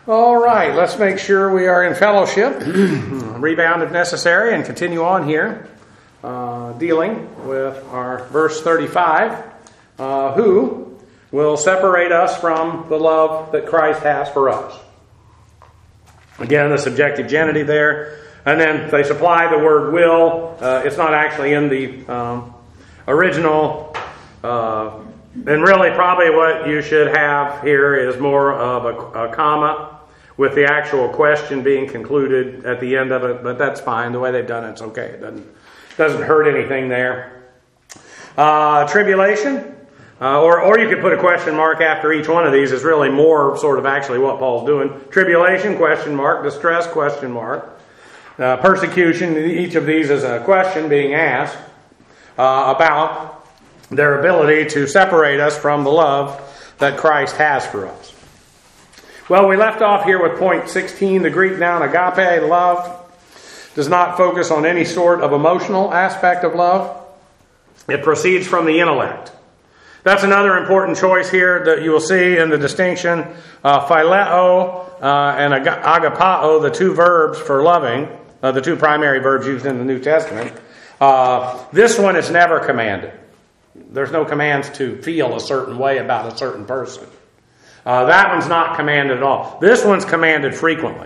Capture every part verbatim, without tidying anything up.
All right, let's make sure we are in fellowship. Rebound if necessary and continue on here, uh, dealing with our verse thirty-five. Uh, who will separate us from the love that Christ has for us? Again, the subjective genitive there. And then they supply the word will. Uh, it's not actually in the um, original. Uh, and really probably what you should have here is more of a, a comma with the actual question being concluded at the end of it. But that's fine. The way they've done it, it's okay. It doesn't, doesn't hurt anything there. Uh, tribulation. Uh, or, or you could put a question mark after each one of these. Is really more sort of actually what Paul's doing. Tribulation, question mark. Distress, question mark. Uh, persecution, each of these is a question being asked uh, about their ability to separate us from the love that Christ has for us. Well, we left off here with point sixteen. The Greek noun agape, love, does not focus on any sort of emotional aspect of love. It proceeds from the intellect. That's another important choice here that you will see in the distinction. Uh, phileo uh, and ag- agapao, the two verbs for loving, uh, the two primary verbs used in the New Testament. Uh, this one is never commanded. There's no commands to feel a certain way about a certain person. Uh, that one's not commanded at all. This one's commanded frequently.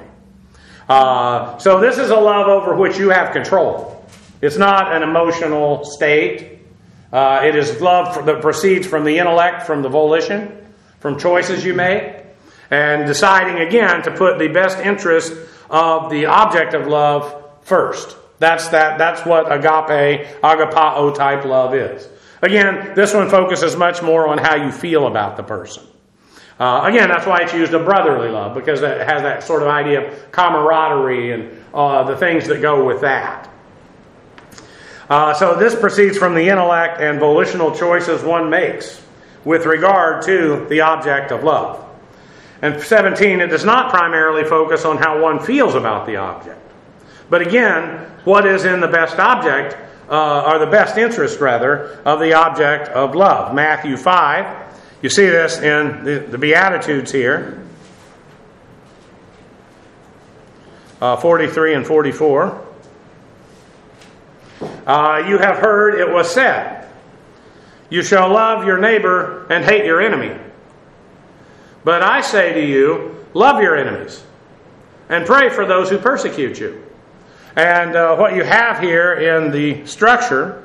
Uh, so this is a love over which you have control. It's not an emotional state. Uh, it is love that proceeds from the intellect, from the volition, from choices you make, and deciding again to put the best interest of the object of love first. That's that. That's what agape, agapao type love is. Again, this one focuses much more on how you feel about the person. Uh, again, that's why it's used a brotherly love, because it has that sort of idea of camaraderie and uh, the things that go with that. Uh, so this proceeds from the intellect and volitional choices one makes with regard to the object of love. And seventeen, it does not primarily focus on how one feels about the object. But again, what is in the best object, uh, or the best interest rather, of the object of love. Matthew five, you see this in the, the Beatitudes here. Uh, forty-three and forty-four. Uh, you have heard it was said, you shall love your neighbor and hate your enemy. But I say to you, love your enemies and pray for those who persecute you. And uh, what you have here in the structure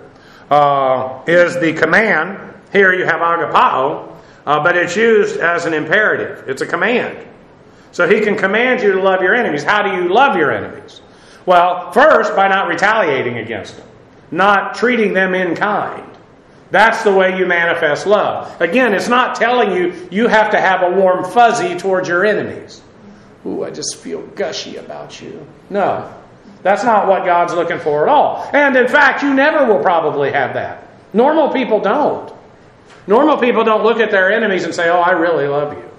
uh, is the command. Here you have agapao, uh, but it's used as an imperative. It's a command. So he can command you to love your enemies. How do you love your enemies? Well, first, by not retaliating against them. Not treating them in kind. That's the way you manifest love. Again, it's not telling you you have to have a warm fuzzy towards your enemies. Ooh, I just feel gushy about you. No, that's not what God's looking for at all. And in fact, you never will probably have that. Normal people don't. Normal people don't look at their enemies and say, oh, I really love you.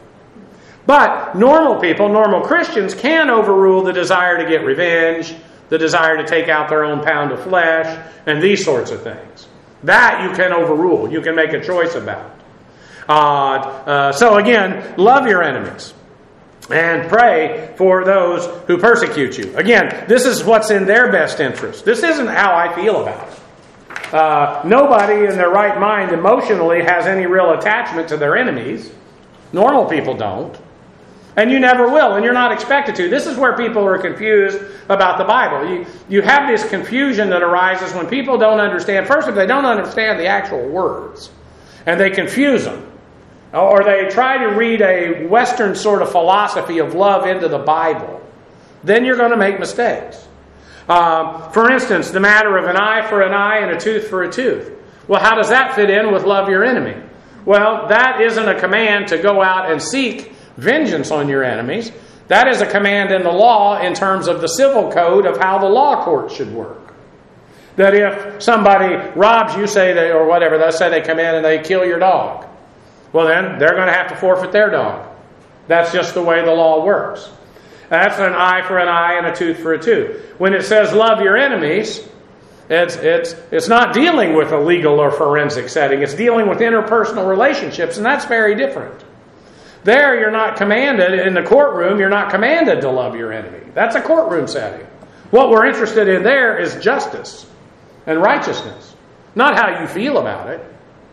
But normal people, normal Christians, can overrule the desire to get revenge, the desire to take out their own pound of flesh, and these sorts of things. That you can overrule. You can make a choice about. Uh, uh, so again, love your enemies and pray for those who persecute you. Again, this is what's in their best interest. This isn't how I feel about it. Uh, nobody in their right mind emotionally has any real attachment to their enemies. Normal people don't. And you never will, and you're not expected to. This is where people are confused about the Bible. You, you have this confusion that arises when people don't understand. First, if they don't understand the actual words, and they confuse them, or they try to read a Western sort of philosophy of love into the Bible, then you're going to make mistakes. Um, for instance, the matter of an eye for an eye and a tooth for a tooth. Well, how does that fit in with love your enemy? Well, that isn't a command to go out and seek vengeance on your enemies. That is a command in the law in terms of the civil code of how the law court should work. That if somebody robs you, say they, or whatever, let's say they come in and they kill your dog. Well then, they're going to have to forfeit their dog. That's just the way the law works. That's an eye for an eye and a tooth for a tooth. When it says love your enemies, it's, it's, it's not dealing with a legal or forensic setting. It's dealing with interpersonal relationships, and that's very different. There, you're not commanded, in the courtroom, you're not commanded to love your enemy. That's a courtroom setting. What we're interested in there is justice and righteousness, not how you feel about it.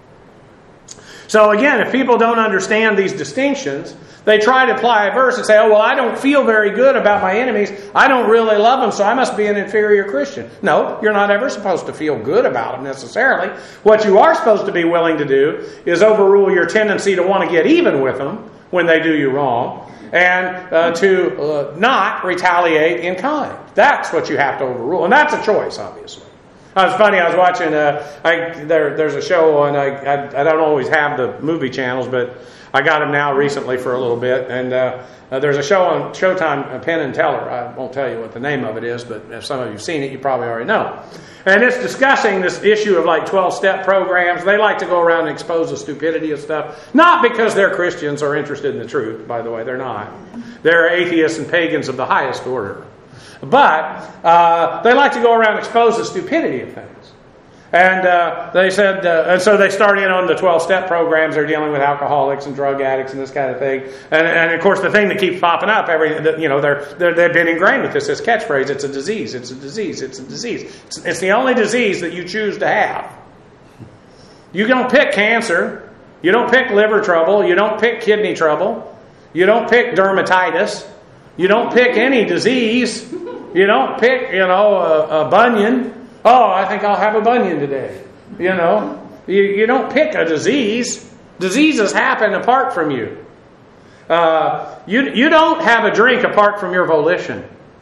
So again, if people don't understand these distinctions, they try to apply a verse and say, oh, well, I don't feel very good about my enemies. I don't really love them, so I must be an inferior Christian. No, you're not ever supposed to feel good about them necessarily. What you are supposed to be willing to do is overrule your tendency to want to get even with them when they do you wrong, and uh, to uh, not retaliate in kind. That's what you have to overrule, and that's a choice, obviously. It was funny, I was watching, uh, I, there, there's a show on, I, I, I don't always have the movie channels, but I got them now recently for a little bit, and uh, uh, there's a show on Showtime, uh, Penn and Teller. I won't tell you what the name of it is, but if some of you have seen it, you probably already know. And it's discussing this issue of like twelve-step programs. They like to go around and expose the stupidity of stuff. Not because they're Christians or interested in the truth, by the way, they're not. They're atheists and pagans of the highest order. But uh, they like to go around and expose the stupidity of things. And uh, they said, uh, and so they start in on the twelve-step programs. They're dealing with alcoholics and drug addicts and this kind of thing. And, and of course, the thing that keeps popping up, every you know, they're, they're they've been ingrained with this this catchphrase: "It's a disease. It's a disease. It's a disease." It's, it's the only disease that you choose to have. You don't pick cancer. You don't pick liver trouble. You don't pick kidney trouble. You don't pick dermatitis. You don't pick any disease. You don't pick, you know, a, a bunion. Oh, I think I'll have a bunion today. You know, you, you don't pick a disease. Diseases happen apart from you. Uh, you. You don't have a drink apart from your volition.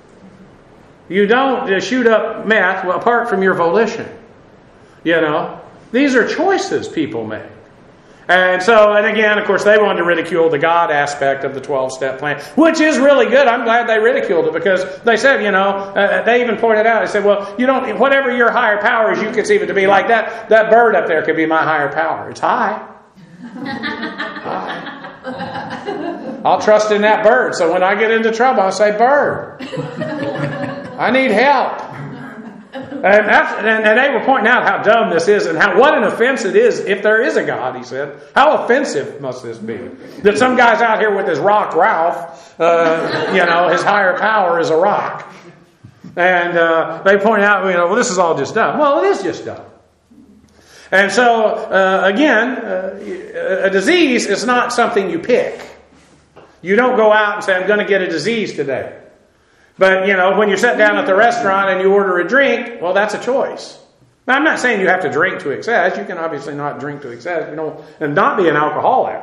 You don't uh, shoot up meth apart from your volition. You know, these are choices people make. And so, and again, of course, they wanted to ridicule the God aspect of the twelve-step plan, which is really good. I'm glad they ridiculed it because they said, you know, uh, they even pointed out, they said, well, you don't, whatever your higher power is, you conceive it to be like that. That bird up there could be my higher power. It's high. High. I'll trust in that bird. So when I get into trouble, I'll say, bird, I need help. And, that's, and, and they were pointing out how dumb this is and how what an offense it is if there is a God, he said. How offensive must this be? That some guy's out here with his rock Ralph, uh, you know, his higher power is a rock. And uh, they point out, you know, well, this is all just dumb. Well, it is just dumb. And so, uh, again, uh, a disease is not something you pick. You don't go out and say, I'm going to get a disease today. But, you know, when you sit down at the restaurant and you order a drink, well, that's a choice. Now, I'm not saying you have to drink to excess. You can obviously not drink to excess, you know, and not be an alcoholic.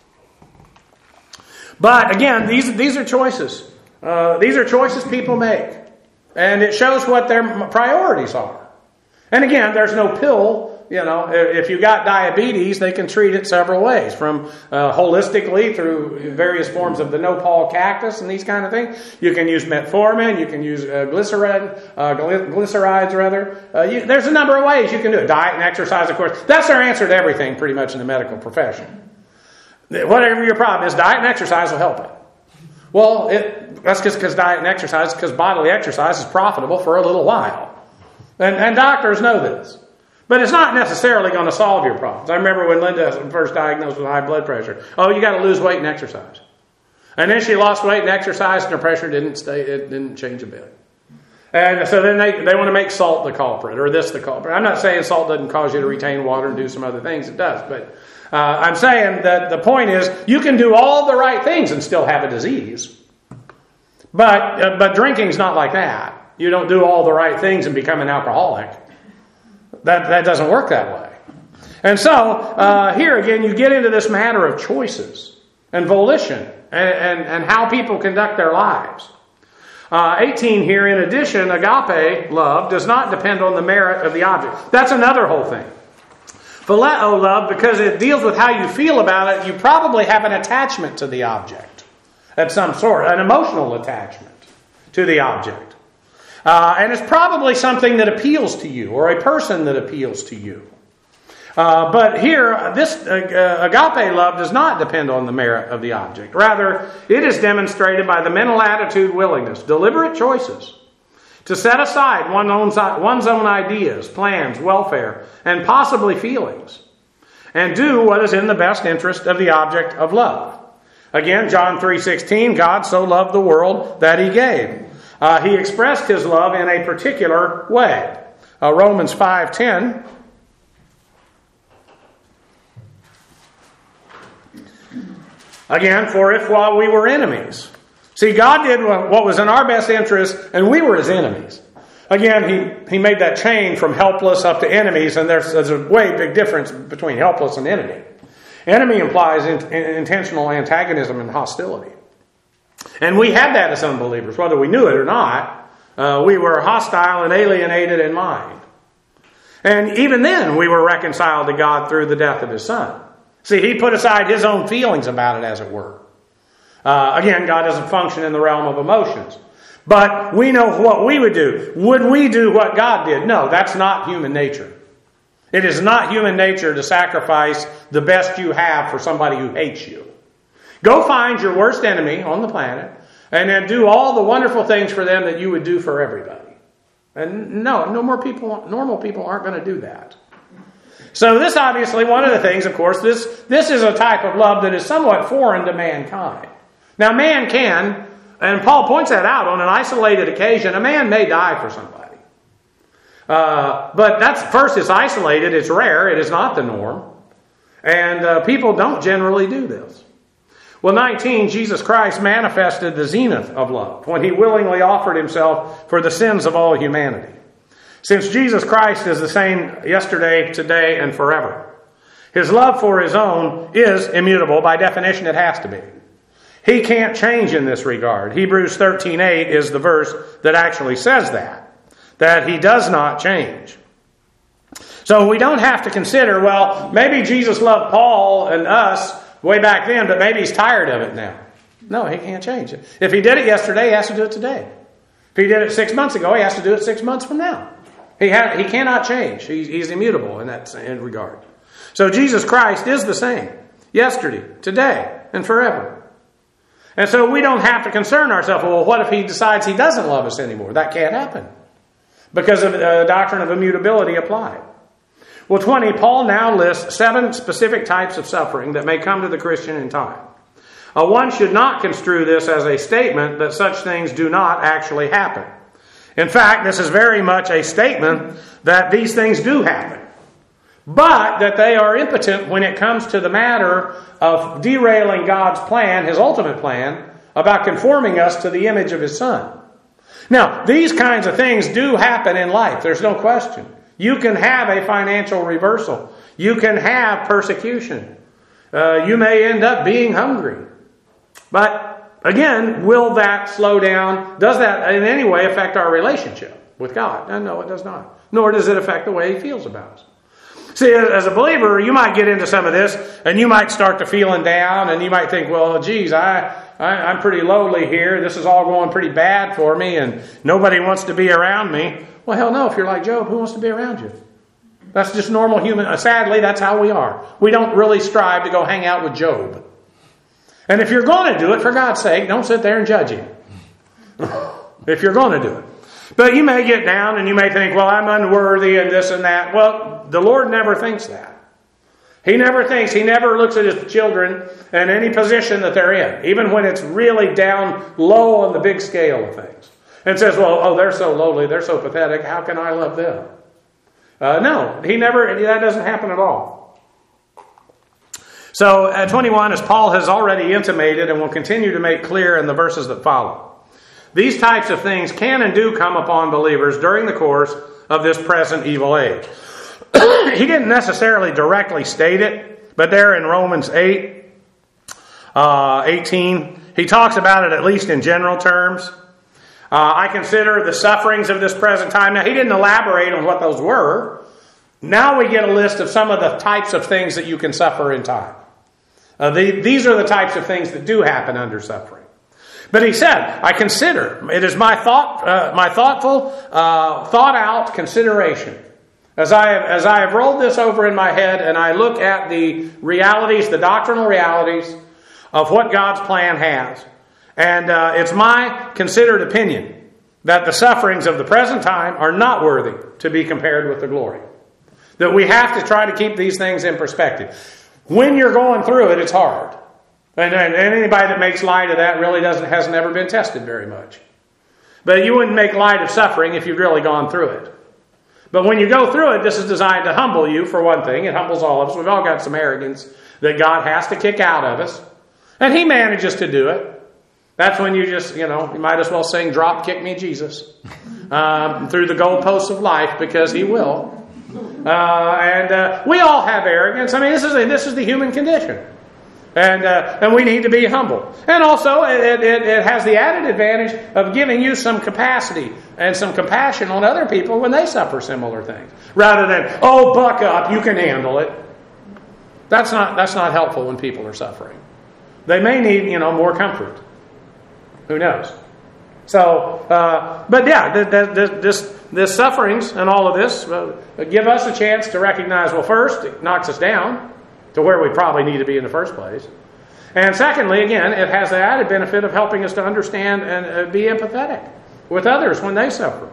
But, again, these, these are choices. Uh, these are choices people make. And it shows what their priorities are. And, again, there's no pill. You know, if you got diabetes, they can treat it several ways, from uh, holistically through various forms of the nopal cactus and these kind of things. You can use metformin, you can use uh, glycerin, uh, glycerides rather. Uh, you, there's a number of ways you can do it. Diet and exercise, of course. That's our answer to everything pretty much in the medical profession. Whatever your problem is, diet and exercise will help it. Well, it, that's just because diet and exercise, because bodily exercise is profitable for a little while. And, and doctors know this. But it's not necessarily going to solve your problems. I remember when Linda was first diagnosed with high blood pressure. Oh, you got to lose weight and exercise. And then she lost weight and exercise, and her pressure didn't stay. It didn't change a bit. And so then they they want to make salt the culprit, or this the culprit. I'm not saying salt doesn't cause you to retain water and do some other things. It does, but uh, I'm saying that the point is you can do all the right things and still have a disease. But uh, but drinking's not like that. You don't do all the right things and become an alcoholic. That that doesn't work that way. And so, uh, here again, you get into this matter of choices and volition and, and, and how people conduct their lives. Uh, eighteen here, in addition, agape love does not depend on the merit of the object. That's another whole thing. Phileo love, because it deals with how you feel about it, you probably have an attachment to the object of some sort, an emotional attachment to the object. Uh, and it's probably something that appeals to you, or a person that appeals to you. Uh, but here, this uh, agape love does not depend on the merit of the object. Rather, it is demonstrated by the mental attitude, willingness, deliberate choices to set aside one's own, one's own ideas, plans, welfare, and possibly feelings, and do what is in the best interest of the object of love. Again, John three sixteen, God so loved the world that he gave. Uh, he expressed his love in a particular way. Uh, Romans five ten. Again, for if while we were enemies. See, God did what was in our best interest, and we were his enemies. Again, he, he made that chain from helpless up to enemies, and there's, there's a way big difference between helpless and enemy. Enemy implies in, in, intentional antagonism and hostility. And we had that as unbelievers, whether we knew it or not. Uh, we were hostile and alienated in mind. And even then, we were reconciled to God through the death of his Son. See, he put aside his own feelings about it, as it were. Uh, again, God doesn't function in the realm of emotions. But we know what we would do. Would we do what God did? No, that's not human nature. It is not human nature to sacrifice the best you have for somebody who hates you. Go find your worst enemy on the planet and then do all the wonderful things for them that you would do for everybody. And no, no more people, normal people aren't going to do that. So this obviously, one of the things, of course, this, this is a type of love that is somewhat foreign to mankind. Now man can, and Paul points that out on an isolated occasion, a man may die for somebody. Uh, but that's, first, it's isolated, it's rare, it is not the norm. And uh, people don't generally do this. Well, nineteen, Jesus Christ manifested the zenith of love when he willingly offered himself for the sins of all humanity. Since Jesus Christ is the same yesterday, today, and forever, his love for his own is immutable. By definition, it has to be. He can't change in this regard. Hebrews thirteen eight is the verse that actually says that, that he does not change. So we don't have to consider, well, maybe Jesus loved Paul and us way back then, but maybe he's tired of it now. No, he can't change it. If he did it yesterday, he has to do it today. If he did it six months ago, he has to do it six months from now. He ha- he cannot change. He's, he's immutable in that in regard. So Jesus Christ is the same yesterday, today, and forever. And so we don't have to concern ourselves, well, what if he decides he doesn't love us anymore? That can't happen because of the doctrine of immutability applied. Well, twenty, Paul now lists seven specific types of suffering that may come to the Christian in time. Uh, one should not construe this as a statement that such things do not actually happen. In fact, this is very much a statement that these things do happen, but that they are impotent when it comes to the matter of derailing God's plan, his ultimate plan, about conforming us to the image of his Son. Now, these kinds of things do happen in life. There's no question. You can have a financial reversal. You can have persecution. Uh, you may end up being hungry. But again, will that slow down? Does that in any way affect our relationship with God? No, it does not. Nor does it affect the way he feels about us. See, as a believer, you might get into some of this, and you might start to feeling down, and you might think, well, geez, I, I, I'm pretty lowly here. This is all going pretty bad for me, and nobody wants to be around me. Well, hell no, if you're like Job, who wants to be around you? That's just normal human. Sadly, that's how we are. We don't really strive to go hang out with Job. And if you're going to do it, for God's sake, don't sit there and judge him. If you're going to do it. But you may get down and you may think, well, I'm unworthy and this and that. Well, the Lord never thinks that. He never thinks, he never looks at his children in any position that they're in, even when it's really down low on the big scale of things, and says, well, oh, they're so lowly, they're so pathetic, how can I love them? Uh, no, he never, that doesn't happen at all. So at twenty-one, as Paul has already intimated and will continue to make clear in the verses that follow, these types of things can and do come upon believers during the course of this present evil age. He didn't necessarily directly state it, but there in Romans eight, uh, eighteen, he talks about it at least in general terms. Uh, I consider the sufferings of this present time. Now, he didn't elaborate on what those were. Now we get a list of some of the types of things that you can suffer in time. Uh, the, these are the types of things that do happen under suffering. But he said, I consider, it is my thought, uh, my thoughtful, uh, thought out consideration. As I have, as I have rolled this over in my head and I look at the realities, the doctrinal realities of what God's plan has. And uh, it's my considered opinion that the sufferings of the present time are not worthy to be compared with the glory. That we have to try to keep these things in perspective. When you're going through it, it's hard. And, and anybody that makes light of that really doesn't has never been tested very much. But you wouldn't make light of suffering if you've really gone through it. But when you go through it, this is designed to humble you, for one thing. It humbles all of us. We've all got some arrogance that God has to kick out of us. And He manages to do it. That's when you just, you know, you might as well sing, "Drop Kick Me, Jesus," um, through the goalposts of life, because He will. Uh, and uh, we all have arrogance. I mean, this is a, this is the human condition. And uh, and we need to be humble. And also, it, it, it has the added advantage of giving you some capacity and some compassion on other people when they suffer similar things. Rather than, "Oh, buck up, you can handle it." That's not that's not helpful when people are suffering. They may need, you know, more comfort. Who knows? So, uh, but yeah, th- th- th- this this sufferings and all of this uh, give us a chance to recognize. Well, first, it knocks us down to where we probably need to be in the first place. And secondly, again, it has the added benefit of helping us to understand and uh, be empathetic with others when they suffer.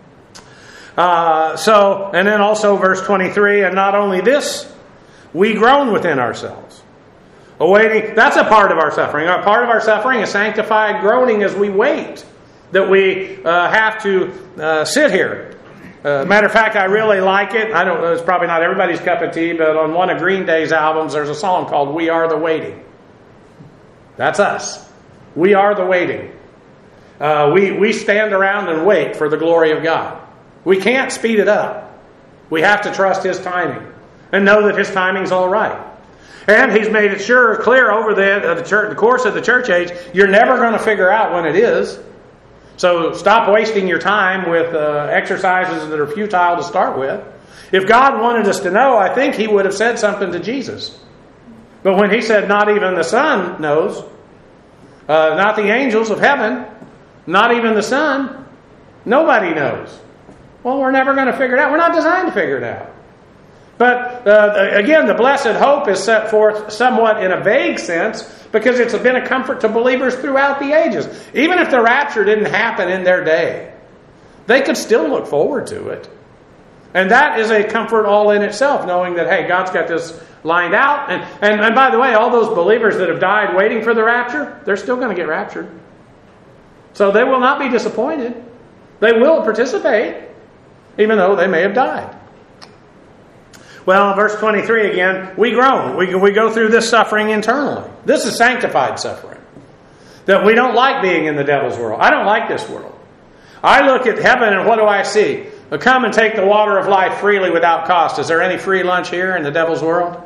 Uh, so, and then also verse twenty-three, and not only this, we groan within ourselves. Awaiting, that's a part of our suffering. A part of our suffering is sanctified groaning as we wait. That we uh, have to uh, sit here. Uh, matter of fact, I really like it. I don't know, it's probably not everybody's cup of tea, but on one of Green Day's albums, there's a song called "We Are the Waiting." That's us. We are the waiting. Uh, we, we stand around and wait for the glory of God. We can't speed it up. We have to trust His timing and know that His timing's all right. And He's made it sure, clear over the, uh, the, church, the course of the church age, you're never going to figure out when it is. So stop wasting your time with uh, exercises that are futile to start with. If God wanted us to know, I think He would have said something to Jesus. But when He said, "Not even the Son knows," uh, not the angels of heaven, not even the Son, nobody knows. Well, we're never going to figure it out. We're not designed to figure it out. But uh, again, the blessed hope is set forth somewhat in a vague sense because it's been a comfort to believers throughout the ages. Even if the rapture didn't happen in their day, they could still look forward to it. And that is a comfort all in itself, knowing that, hey, God's got this lined out. And, and, and by the way, all those believers that have died waiting for the rapture, they're still going to get raptured. So they will not be disappointed. They will participate, even though they may have died. Well, verse twenty-three again, we groan. We, we go through this suffering internally. This is sanctified suffering. That we don't like being in the devil's world. I don't like this world. I look at heaven and what do I see? Come and take the water of life freely without cost. Is there any free lunch here in the devil's world?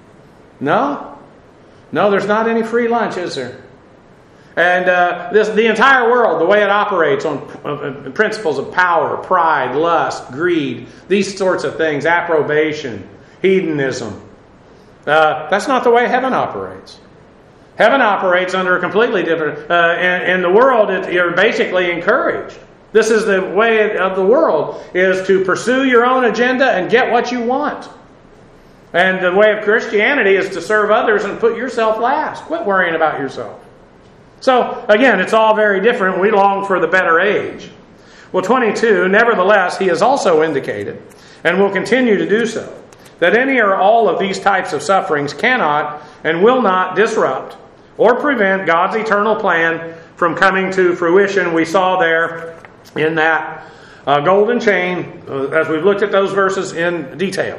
No? No, there's not any free lunch, is there? And uh, this, the entire world, the way it operates on uh, principles of power, pride, lust, greed, these sorts of things, approbation, hedonism. Uh, that's not the way heaven operates. Heaven operates under a completely different... Uh, in, in the world, it, you're basically encouraged. This is the way of the world, is to pursue your own agenda and get what you want. And the way of Christianity is to serve others and put yourself last. Quit worrying about yourself. So, again, it's all very different. We long for the better age. Well, twenty-two, nevertheless, he has also indicated, and will continue to do so, that any or all of these types of sufferings cannot and will not disrupt or prevent God's eternal plan from coming to fruition. We saw there in that uh, golden chain, uh, as we've looked at those verses in detail.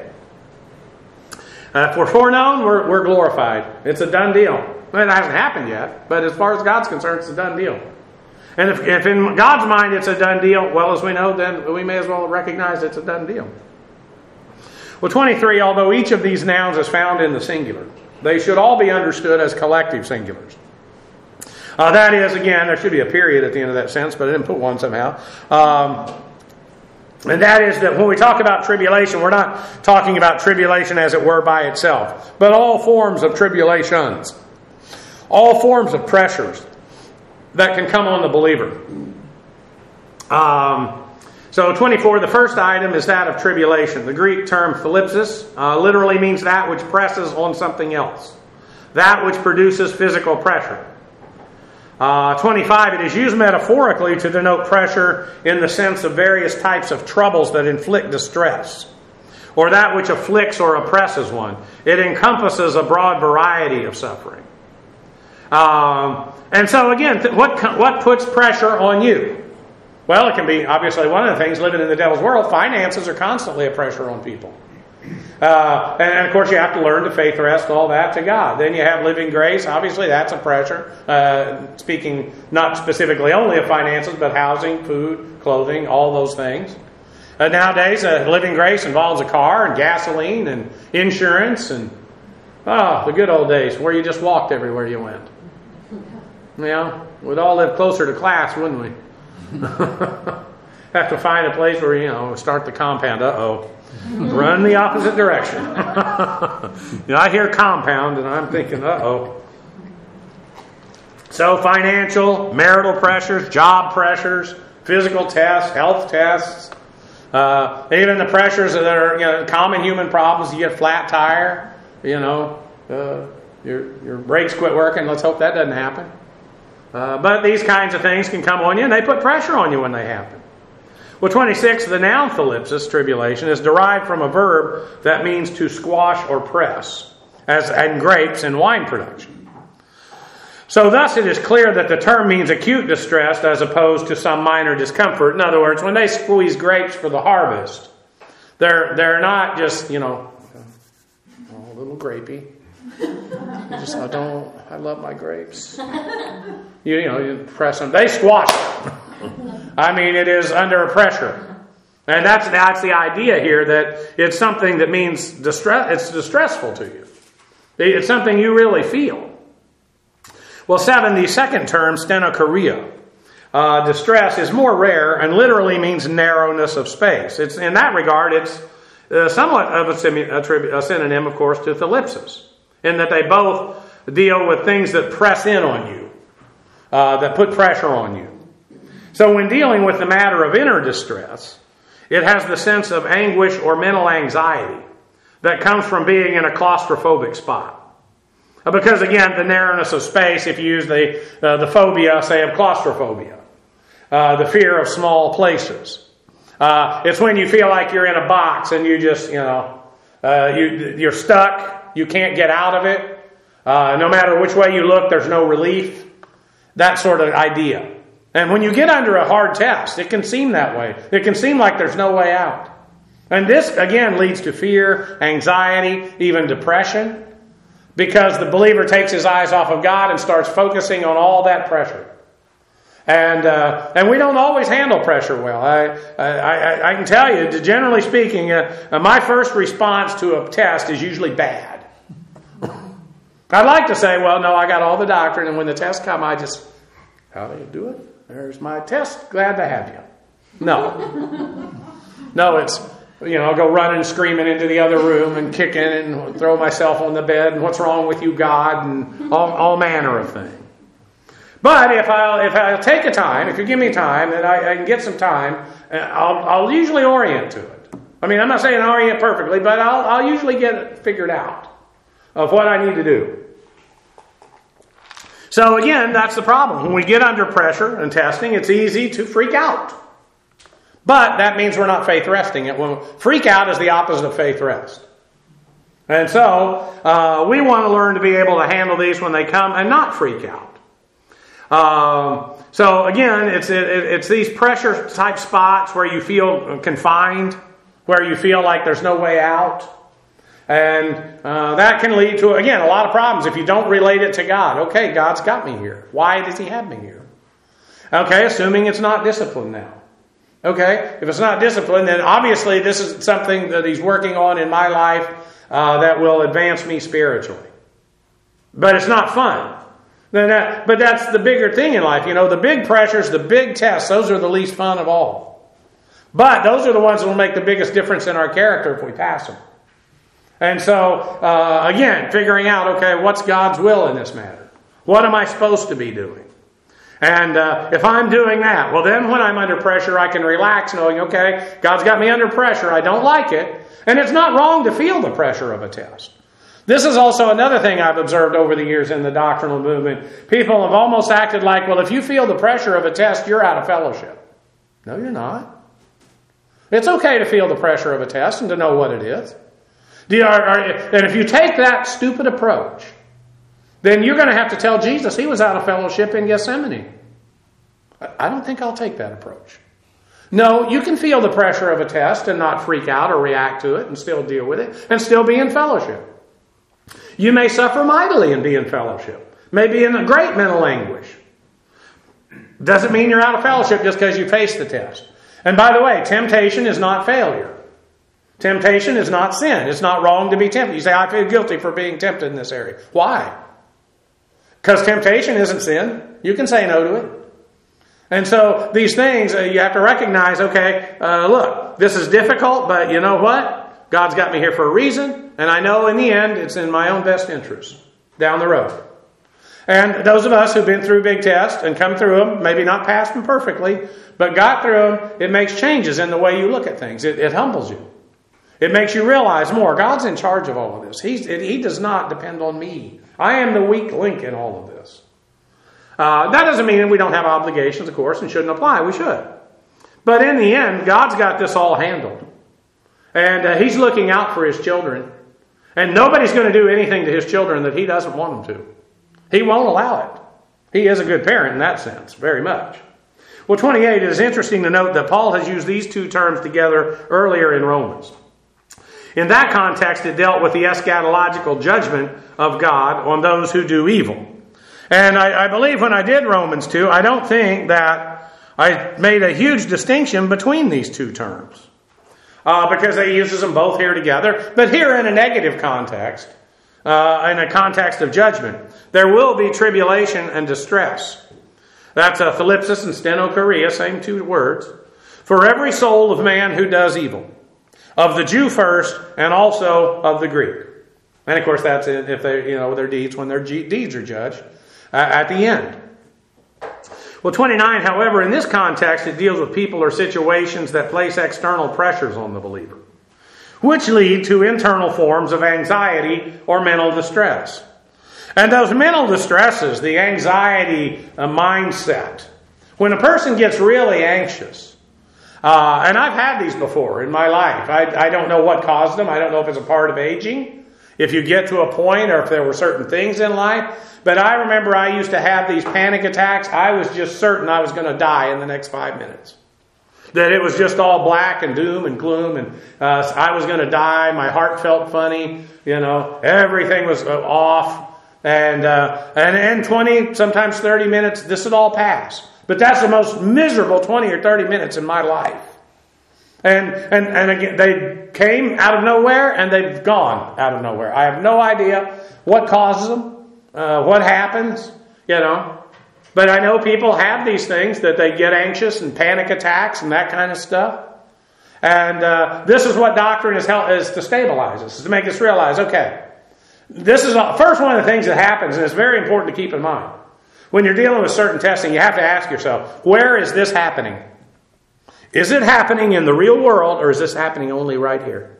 Uh, if we're foreknown, we're, we're glorified. It's a done deal. It hasn't happened yet, but as far as God's concerned, it's a done deal. And if, if in God's mind it's a done deal, well, as we know, then we may as well recognize it's a done deal. Well, twenty-three, although each of these nouns is found in the singular, they should all be understood as collective singulars. Uh, that is, again, there should be a period at the end of that sentence, but I didn't put one somehow. Um, and that is that when we talk about tribulation, we're not talking about tribulation as it were by itself, but all forms of tribulations. All forms of pressures that can come on the believer. Um, so twenty-four, the first item is that of tribulation. The Greek term thlipsis uh, literally means that which presses on something else. That which produces physical pressure. Uh, twenty-five, it is used metaphorically to denote pressure in the sense of various types of troubles that inflict distress, or that which afflicts or oppresses one. It encompasses a broad variety of suffering. Um, and so again, th- what what puts pressure on you? Well, it can be obviously one of the things living in the devil's world. Finances are constantly a pressure on people. Uh, and, and of course you have to learn to faith rest all that to God. Then you have living grace. Obviously that's a pressure. Uh, speaking not specifically only of finances, but housing, food, clothing, all those things. Uh, nowadays, uh, living grace involves a car and gasoline and insurance and oh, the good old days where you just walked everywhere you went. Yeah, we'd all live closer to class, wouldn't we? Have to find a place where, you know, start the compound. Uh-oh. Run the opposite direction. You know, I hear compound and I'm thinking, uh-oh. So financial, marital pressures, job pressures, physical tests, health tests, uh, even the pressures that are, you know, common human problems. You get a flat tire, you know, uh, your your brakes quit working. Let's hope that doesn't happen. Uh, but these kinds of things can come on you and they put pressure on you when they happen. Well, twenty-six, the noun thalipsis, tribulation, is derived from a verb that means to squash or press, as in grapes in wine production. So thus it is clear that the term means acute distress as opposed to some minor discomfort. In other words, when they squeeze grapes for the harvest, they're they're not just, you know, oh, a little grapey. You just, I don't, I love my grapes. You, you know, you press them. They squash them. I mean, it is under pressure. And that's, that's the idea here, that it's something that means distress, it's distressful to you. It's something you really feel. Well, seven, the second term, stenochoria. Uh, distress is more rare and literally means narrowness of space. It's in that regard, it's uh, somewhat of a, semi, a, tribu, a synonym, of course, to thalipsis, in that they both deal with things that press in on you, uh, that put pressure on you. So when dealing with the matter of inner distress, it has the sense of anguish or mental anxiety that comes from being in a claustrophobic spot. Because again, the narrowness of space, if you use the uh, the phobia, say, of claustrophobia, uh, the fear of small places. Uh, it's when you feel like you're in a box and you just, you know, uh, you, you're stuck, you can't get out of it. Uh, no matter which way you look, there's no relief. That sort of idea. And when you get under a hard test, it can seem that way. It can seem like there's no way out. And this, again, leads to fear, anxiety, even depression, because the believer takes his eyes off of God and starts focusing on all that pressure. And uh, and we don't always handle pressure well. I I, I can tell you, generally speaking, uh, my first response to a test is usually bad. I'd like to say, well, no, I got all the doctrine, and when the tests come, I just, how do you do it? There's my test. Glad to have you. No. No, it's, you know, I'll go running, screaming into the other room and kicking and throw myself on the bed and what's wrong with you, God, and all, all manner of things. But if I'll, if I'll take a time, if you give me time, and I, I can get some time, I'll, I'll usually orient to it. I mean, I'm not saying orient perfectly, but I'll, I'll usually get it figured out of what I need to do. So again, that's the problem. When we get under pressure and testing, it's easy to freak out. But that means we're not faith resting. It freak out is the opposite of faith rest. And so uh, we want to learn to be able to handle these when they come and not freak out. Um, so again, it's it, it's these pressure type spots where you feel confined, where you feel like there's no way out. And uh, that can lead to, again, a lot of problems if you don't relate it to God. Okay, God's got me here. Why does He have me here? Okay, assuming it's not discipline now. Okay, if it's not discipline, then obviously this is something that He's working on in my life uh, that will advance me spiritually. But it's not fun. Then that, but that's the bigger thing in life. You know, the big pressures, the big tests, those are the least fun of all. But those are the ones that will make the biggest difference in our character if we pass them. And so, uh, again, figuring out, okay, what's God's will in this matter? What am I supposed to be doing? And uh, if I'm doing that, well, then when I'm under pressure, I can relax knowing, okay, God's got me under pressure. I don't like it. And it's not wrong to feel the pressure of a test. This is also another thing I've observed over the years in the doctrinal movement. People have almost acted like, well, if you feel the pressure of a test, you're out of fellowship. No, you're not. It's okay to feel the pressure of a test and to know what it is. Do you, are, are, and if you take that stupid approach, then you're going to have to tell Jesus he was out of fellowship in Gethsemane. I don't think I'll take that approach. No, you can feel the pressure of a test and not freak out or react to it and still deal with it and still be in fellowship. You may suffer mightily and be in fellowship. May be in a great mental anguish. Doesn't mean you're out of fellowship just because you face the test. And by the way, temptation is not failure. Temptation is not sin. It's not wrong to be tempted. You say, I feel guilty for being tempted in this area. Why? Because temptation isn't sin. You can say no to it. And so these things, uh, you have to recognize, okay, uh, look, this is difficult, but you know what? God's got me here for a reason, and I know in the end it's in my own best interest down the road. And those of us who've been through big tests and come through them, maybe not passed them perfectly, but got through them, it makes changes in the way you look at things. It, it humbles you. It makes you realize more. God's in charge of all of this. He's, it, he does not depend on me. I am the weak link in all of this. Uh, that doesn't mean we don't have obligations, of course, and shouldn't apply. We should. But in the end, God's got this all handled. And uh, He's looking out for His children. And nobody's going to do anything to His children that He doesn't want them to. He won't allow it. He is a good parent in that sense, very much. Well, twenty-eight, it is interesting to note that Paul has used these two terms together earlier in Romans. In that context, it dealt with the eschatological judgment of God on those who do evil. And I, I believe when I did Romans two, I don't think that I made a huge distinction between these two terms. Uh, because he uses them both here together. But here in a negative context, uh, in a context of judgment, there will be tribulation and distress. That's a thlipsis and stenochoria, same two words. For every soul of man who does evil. Of the Jew first, and also of the Greek. And of course that's if they, you know, their deeds, when their deeds are judged. At the end. Well, twenty-nine, however, in this context, it deals with people or situations that place external pressures on the believer, which lead to internal forms of anxiety or mental distress. And those mental distresses, the anxiety uh, mindset, when a person gets really anxious, uh, and I've had these before in my life. I, I don't know what caused them. I don't know if it's a part of aging, if you get to a point, or if there were certain things in life. But I remember I used to have these panic attacks. I was just certain I was going to die in the next five minutes. That it was just all black and doom and gloom, and uh, I was going to die. My heart felt funny. You know, everything was uh, off. And, uh, and in twenty, sometimes thirty minutes, this would all pass. But that's the most miserable twenty or thirty minutes in my life. And, and, and again, they came out of nowhere and they've gone out of nowhere. I have no idea what causes them. Uh, what happens, you know. But I know people have these things that they get anxious and panic attacks and that kind of stuff. And uh, this is what doctrine is, help, is to stabilize us, is to make us realize, okay, this is a, first one of the things that happens, and it's very important to keep in mind. When you're dealing with certain testing, you have to ask yourself, where is this happening? Is it happening in the real world, or is this happening only right here?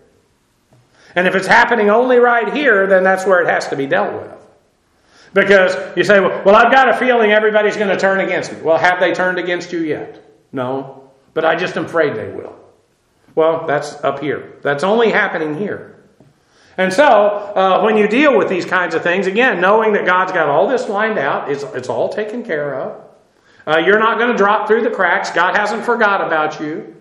And if it's happening only right here, then that's where it has to be dealt with. Because you say, well, well, I've got a feeling everybody's going to turn against me. Well, have they turned against you yet? No. But I just am afraid they will. Well, that's up here. That's only happening here. And so, uh, when you deal with these kinds of things, again, knowing that God's got all this lined out, it's, it's all taken care of. Uh, you're not going to drop through the cracks. God hasn't forgot about you.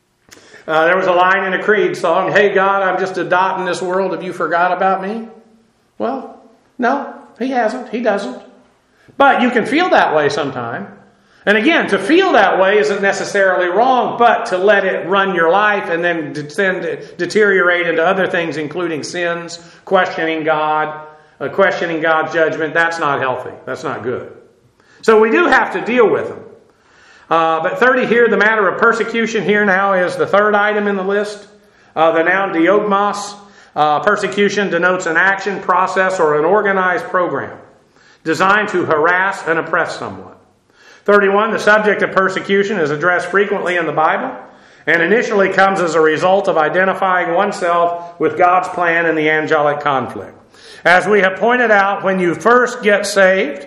Uh, there was a line in a Creed song, hey, God, I'm just a dot in this world. Have you forgot about me? Well, no. He hasn't. He doesn't. But you can feel that way sometime. And again, to feel that way isn't necessarily wrong, but to let it run your life and then de- deteriorate into other things, including sins, questioning God, uh, questioning God's judgment, that's not healthy. That's not good. So we do have to deal with them. Uh, but thirty here, the matter of persecution here now is the third item in the list. Uh, the noun diogmos. Uh, persecution denotes an action, process, or an organized program designed to harass and oppress someone. thirty-one, the subject of persecution is addressed frequently in the Bible and initially comes as a result of identifying oneself with God's plan in the angelic conflict. As we have pointed out, when you first get saved,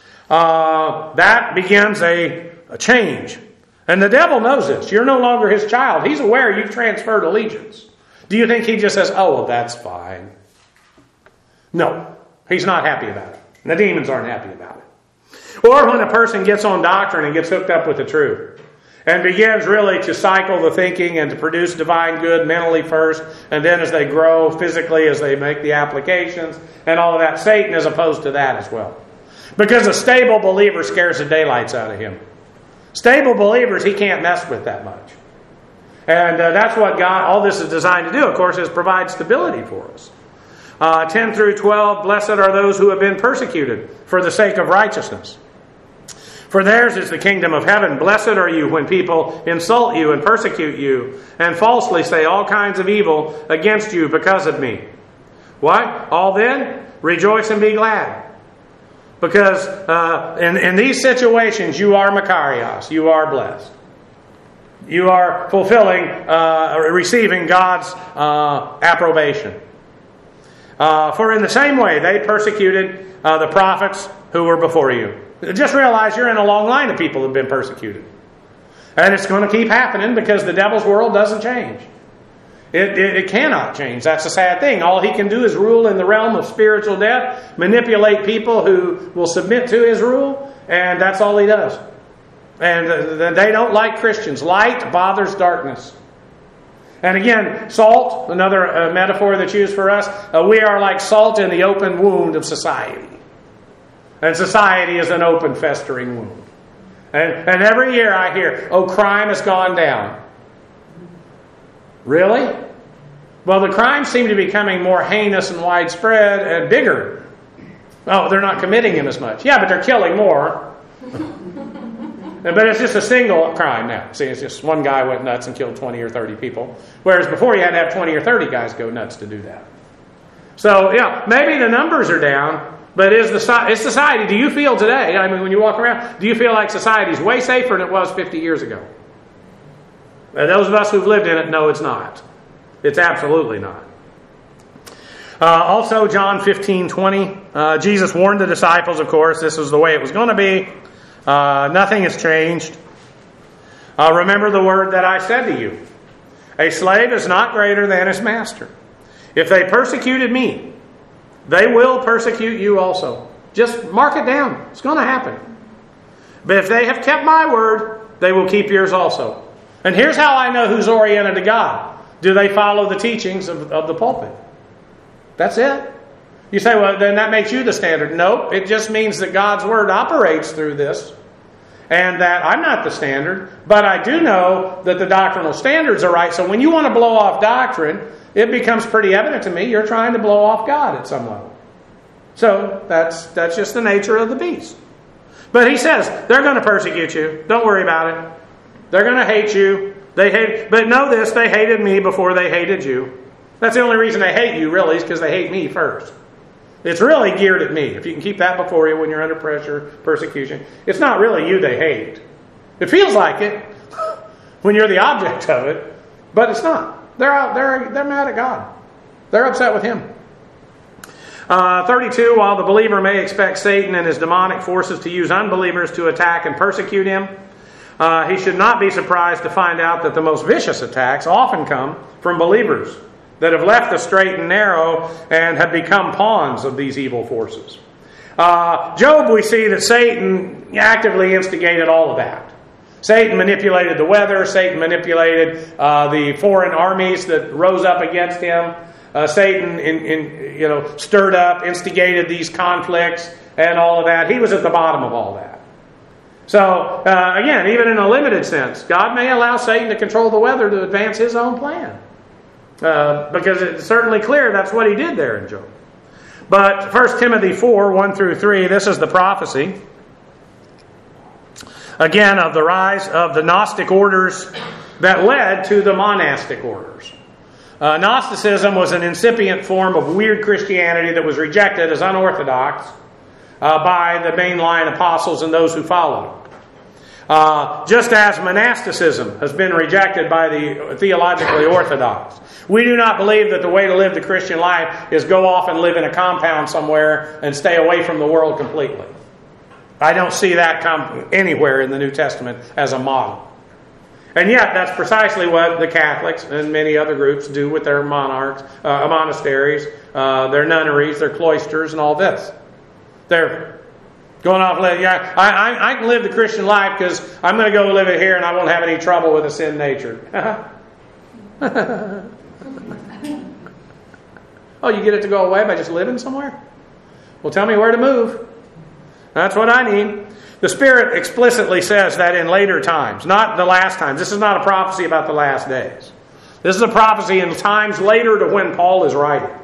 uh, that begins a, a change. And the devil knows this. You're no longer his child. He's aware you've transferred allegiance. Do you think he just says, oh, well, that's fine? No, he's not happy about it. And the demons aren't happy about it. Or when a person gets on doctrine and gets hooked up with the truth and begins really to cycle the thinking and to produce divine good mentally first, and then as they grow physically, as they make the applications and all of that, Satan is opposed to that as well. Because a stable believer scares the daylights out of him. Stable believers, he can't mess with that much. And uh, that's what God, all this is designed to do, of course, is provide stability for us. Uh, ten through twelve, blessed are those who have been persecuted for the sake of righteousness, for theirs is the kingdom of heaven. Blessed are you when people insult you and persecute you and falsely say all kinds of evil against you because of me. What? All then, rejoice and be glad. Because uh, in, in these situations, you are Makarios. You are blessed. You are fulfilling, uh, receiving God's uh, approbation. Uh, for in the same way, they persecuted uh, the prophets who were before you. Just realize you're in a long line of people who have been persecuted. And it's going to keep happening because the devil's world doesn't change. It, it, it cannot change. That's a sad thing. All he can do is rule in the realm of spiritual death, manipulate people who will submit to his rule, and that's all he does. And uh, they don't like Christians. Light bothers darkness. And again, salt, another uh, metaphor that's used for us, uh, we are like salt in the open wound of society. And society is an open, festering wound. And, and every year I hear, oh, crime has gone down. Really? Well, the crimes seem to be becoming more heinous and widespread and bigger. Oh, they're not committing them as much. Yeah, but they're killing more. But it's just a single crime now. See, it's just one guy went nuts and killed twenty or thirty people. Whereas before you had to have twenty or thirty guys go nuts to do that. So, yeah, maybe the numbers are down, but is the is society, do you feel today, I mean, when you walk around, do you feel like society is way safer than it was fifty years ago? And those of us who've lived in it know it's not. It's absolutely not. Uh, also, John fifteen twenty, uh, Jesus warned the disciples, of course, this was the way it was going to be. Uh, nothing has changed. Uh, remember the word that I said to you. A slave is not greater than his master. If they persecuted me, they will persecute you also. Just mark it down. It's going to happen. But if they have kept my word, they will keep yours also. And here's how I know who's oriented to God. Do they follow the teachings of, of the pulpit? That's it. You say, well, then that makes you the standard. Nope. It just means that God's word operates through this. And that I'm not the standard. But I do know that the doctrinal standards are right. So when you want to blow off doctrine, it becomes pretty evident to me you're trying to blow off God at some level. So that's that's just the nature of the beast. But he says, they're going to persecute you. Don't worry about it. They're going to hate you. They hate, but know this, they hated me before they hated you. That's the only reason they hate you, really, is because they hate me first. It's really geared at me. If you can keep that before you when you're under pressure, persecution. It's not really you they hate. It feels like it when you're the object of it, but it's not. They're out, they're they're mad at God. They're upset with Him. Uh, thirty-two, while the believer may expect Satan and his demonic forces to use unbelievers to attack and persecute him, uh, he should not be surprised to find out that the most vicious attacks often come from believers that have left the straight and narrow and have become pawns of these evil forces. Uh, Job, we see that Satan actively instigated all of that. Satan manipulated the weather. Satan manipulated uh, the foreign armies that rose up against him. Uh, Satan, in, in, you know, stirred up, instigated these conflicts and all of that. He was at the bottom of all that. So, uh, again, even in a limited sense, God may allow Satan to control the weather to advance his own plan. Uh, because it's certainly clear that's what he did there in Job. But First Timothy four, one through three, this is the prophecy. Again, of the rise of the Gnostic orders that led to the monastic orders. Uh, Gnosticism was an incipient form of weird Christianity that was rejected as unorthodox uh, by the mainline apostles and those who followed. Uh, just as monasticism has been rejected by the theologically orthodox. We do not believe that the way to live the Christian life is go off and live in a compound somewhere and stay away from the world completely. I don't see that come anywhere in the New Testament as a model. And yet, that's precisely what the Catholics and many other groups do with their monarchs, uh, monasteries, uh, their nunneries, their cloisters, and all this. they're going off. Yeah, I, I, I can live the Christian life because I'm going to go live it here and I won't have any trouble with the sin nature. Oh, you get it to go away by just living somewhere? Well, tell me where to move. That's what I need. The Spirit explicitly says that in later times, not the last times. This is not a prophecy about the last days. This is a prophecy in times later to when Paul is writing.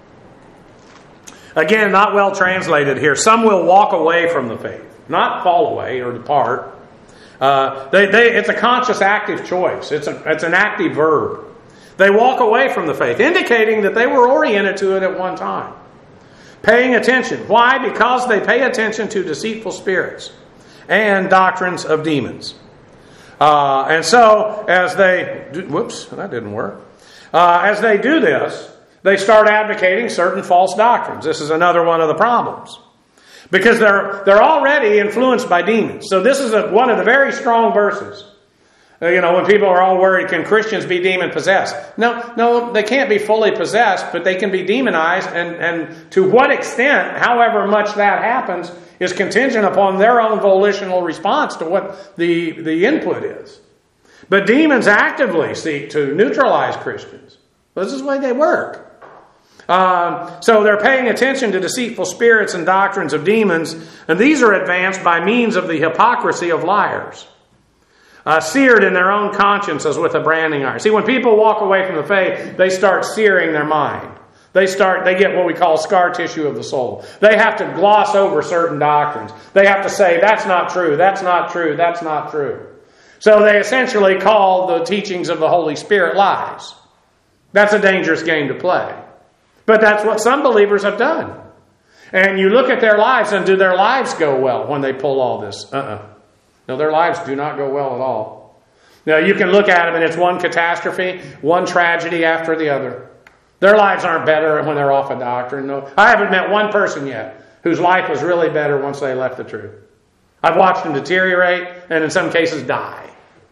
Again, not well translated here. Some will walk away from the faith, not fall away or depart. Uh, they, they, it's a conscious active choice. It's, a, it's an active verb. They walk away from the faith, indicating that they were oriented to it at one time. Paying attention. Why? Because they pay attention to deceitful spirits and doctrines of demons. Uh, and so, as they... Do, whoops, that didn't work. Uh, as they do this, they start advocating certain false doctrines. This is another one of the problems. Because they're they're already influenced by demons. So this is a, one of the very strong verses. Uh, you know, when people are all worried, can Christians be demon-possessed? No, no, they can't be fully possessed, but they can be demonized. And, and to what extent, however much that happens, is contingent upon their own volitional response to what the, the input is. But demons actively seek to neutralize Christians. This is the way they work. Um, so they're paying attention to deceitful spirits and doctrines of demons, and these are advanced by means of the hypocrisy of liars, uh, seared in their own conscience as with a branding iron. See, when people walk away from the faith, they start searing their mind. They start. They get what we call scar tissue of the soul. They have to gloss over certain doctrines. They have to say, that's not true, that's not true, that's not true. So they essentially call the teachings of the Holy Spirit lies. That's a dangerous game to play. But that's what some believers have done. And you look at their lives, and do their lives go well when they pull all this? Uh-uh. No, their lives do not go well at all. Now, you can look at them, and it's one catastrophe, one tragedy after the other. Their lives aren't better when they're off a doctrine. No, I haven't met one person yet whose life was really better once they left the truth. I've watched them deteriorate, and in some cases die.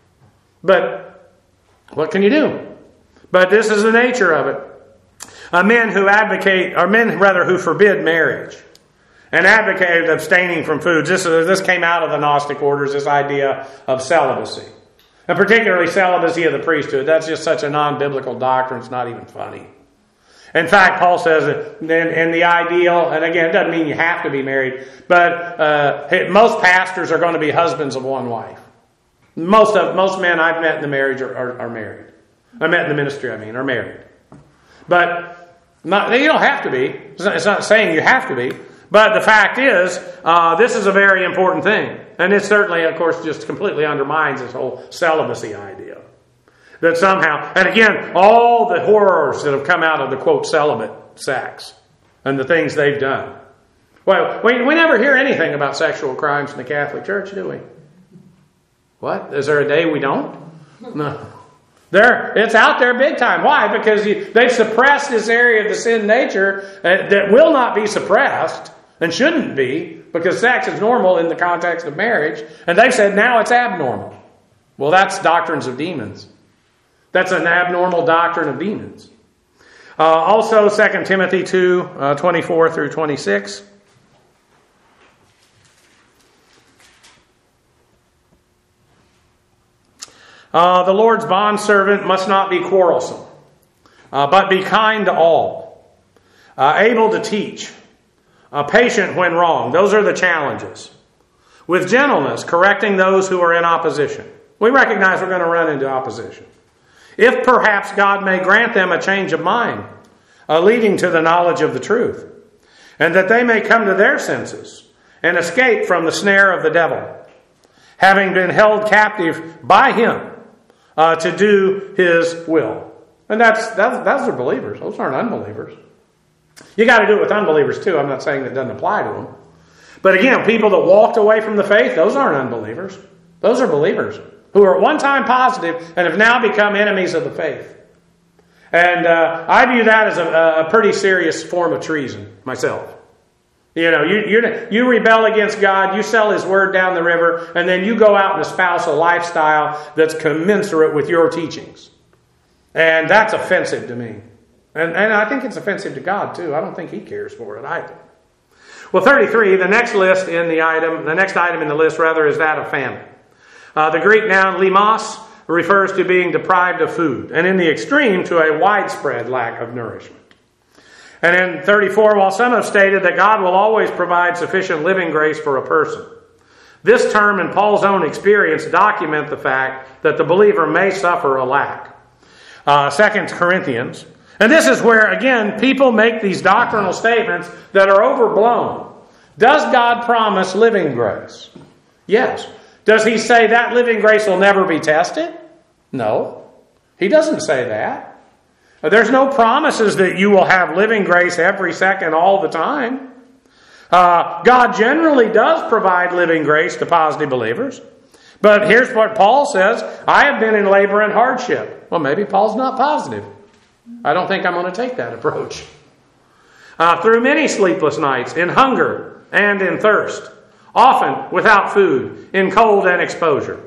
But what can you do? But this is the nature of it. Uh, men who advocate, or men rather who forbid marriage and advocate abstaining from foods. This, is, this came out of the Gnostic orders, this idea of celibacy. And particularly celibacy of the priesthood. That's just such a non-biblical doctrine, it's not even funny. In fact, Paul says that in, in the ideal, and again, it doesn't mean you have to be married, but uh, most pastors are going to be husbands of one wife. Most of most men I've met in the marriage are, are, are married. I met in the ministry, I mean, are married. But not, you don't have to be. It's not, it's not saying you have to be. But the fact is, uh, this is a very important thing. And it certainly, of course, just completely undermines this whole celibacy idea. That somehow, and again, all the horrors that have come out of the, quote, celibate sects and the things they've done. Well, we, we never hear anything about sexual crimes in the Catholic Church, do we? What? Is there a day we don't? No. There, it's out there big time. Why? Because you, they've suppressed this area of the sin nature uh, that will not be suppressed and shouldn't be, because sex is normal in the context of marriage. And they've said now it's abnormal. Well, that's doctrines of demons. That's an abnormal doctrine of demons. Uh, also, Second Timothy two, uh, twenty-four through twenty-six. Uh, the Lord's bondservant must not be quarrelsome, uh, but be kind to all, uh, able to teach, uh, patient when wrong. Those are the challenges. With gentleness, correcting those who are in opposition. We recognize we're going to run into opposition. If perhaps God may grant them a change of mind, uh, leading to the knowledge of the truth, and that they may come to their senses and escape from the snare of the devil, having been held captive by him uh, to do his will. And that's, that's those are believers. Those aren't unbelievers. You got to do it with unbelievers too. I'm not saying that doesn't apply to them. But again, people that walked away from the faith, those aren't unbelievers. Those are believers who are at one time positive and have now become enemies of the faith. And uh, I view that as a, a pretty serious form of treason myself. You know, you, you you rebel against God, you sell His Word down the river, and then you go out and espouse a lifestyle that's commensurate with your teachings. And that's offensive to me. And, and I think it's offensive to God too. I don't think He cares for it either. Well, thirty-three, the next list in the item, the next item in the list rather is that of famine. Uh, the Greek noun limos refers to being deprived of food, and in the extreme to a widespread lack of nourishment. And in thirty-four, while some have stated that God will always provide sufficient living grace for a person, this term and Paul's own experience document the fact that the believer may suffer a lack. Uh, Second Corinthians, and this is where, again, people make these doctrinal statements that are overblown. Does God promise living grace? Yes. Does he say that living grace will never be tested? No. He doesn't say that. There's no promises that you will have living grace every second all the time. Uh, God generally does provide living grace to positive believers. But here's what Paul says, I have been in labor and hardship. Well, maybe Paul's not positive. I don't think I'm going to take that approach. Uh, through many sleepless nights, in hunger and in thirst, often without food, in cold and exposure.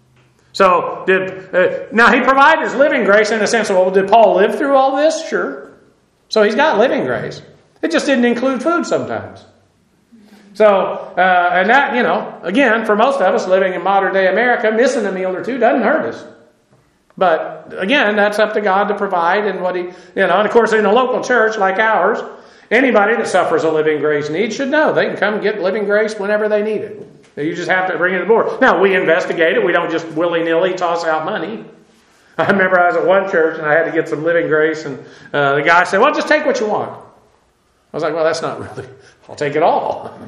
So, did uh, now he provided his living grace in a sense of, well, did Paul live through all this? Sure. So he's got living grace. It just didn't include food sometimes. So, uh, and that, you know, again, for most of us living in modern day America, missing a meal or two doesn't hurt us. But again, that's up to God to provide and what he, you know, and of course in a local church like ours, anybody that suffers a living grace need should know they can come and get living grace whenever they need it. You just have to bring it to the board. Now, we investigate it. We don't just willy-nilly toss out money. I remember I was at one church and I had to get some living grace, and uh, the guy said, well, just take what you want. I was like, well, that's not really, I'll take it all.